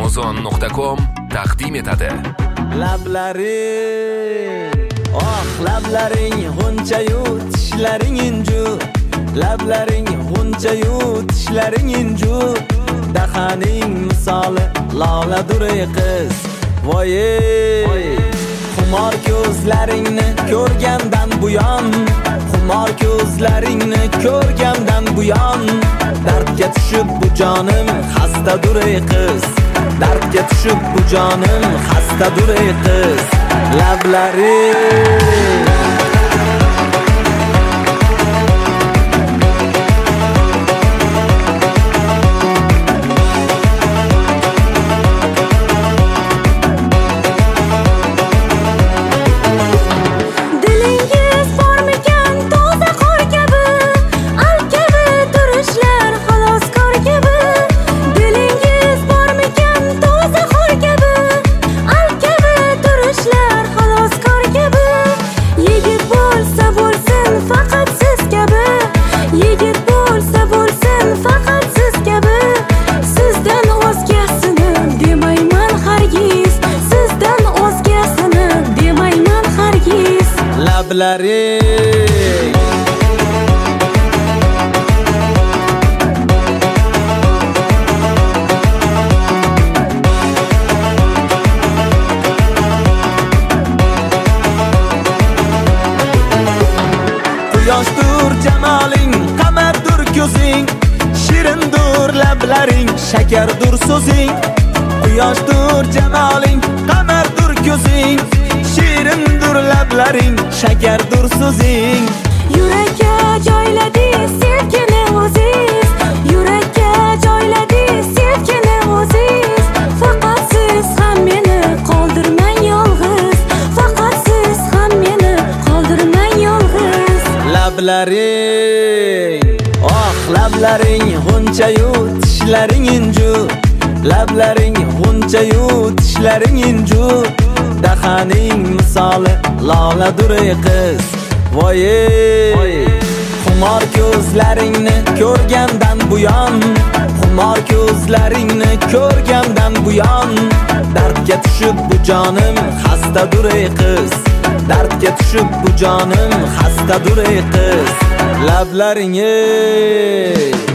Amazon.com taqdim etadi. Lablaring, lablaring g'unchayu tishlaring inju. Lablaring g'unchayu tishlaring inju. Dahaning misoli loladur ey qiz. Voye, xumor ko'zlaringni ko'rgandan buyon, xumor ko'zlaringni ko'rgandan buyon, dardga tushib bu jonim xastadur ey qiz. Dardga tushib bu jonim xastadur ey qiz. Lablaring lablaring Quyoshdur jamoling, qamardur ko'zing, shirindur lablaring, shakardur so'zing. Quyoshdur jamoling, qamardur ko'zing, shirindur lablaring, shakardur so'zing. Yurakka joyladi sevgini o'ziz, yurakka joyladi sevgini o'ziz. Faqat siz ham meni qoldirmang yolg'iz, faqat siz ham meni qoldirmang yolg'iz. Lablaring, lablaring g'unchayu tishlaring inju. Lablaring g'unchayu tishlaring inju. Dahaning misoli loladur ey qiz. Voye, xumor ko'zlaringni ko'rgandan buyon, xumor ko'zlaringni ko'rgandan buyon, dardga tushib bu jonim xastadur ey qiz. Dardga tushib bu jonim xastadur ey qiz. Lablaring